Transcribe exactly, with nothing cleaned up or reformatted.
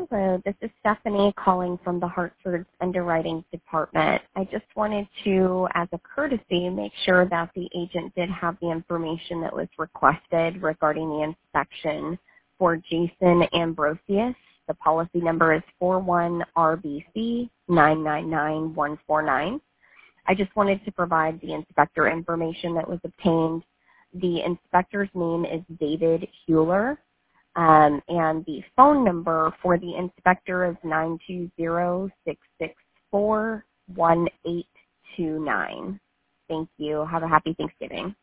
Hello, this is Stephanie calling from the Hartford's Underwriting Department. I just wanted to, as a courtesy, make sure that the agent did have the information that was requested regarding the inspection for Jason Ambrosius. The policy number is four one R B C nine nine nine one four nine. I just wanted to provide the inspector information that was obtained. The inspector's name is David Hewler. Um, and the phone number for the inspector is nine two zero, six six four, one eight two nine. Thank you. Have a happy Thanksgiving.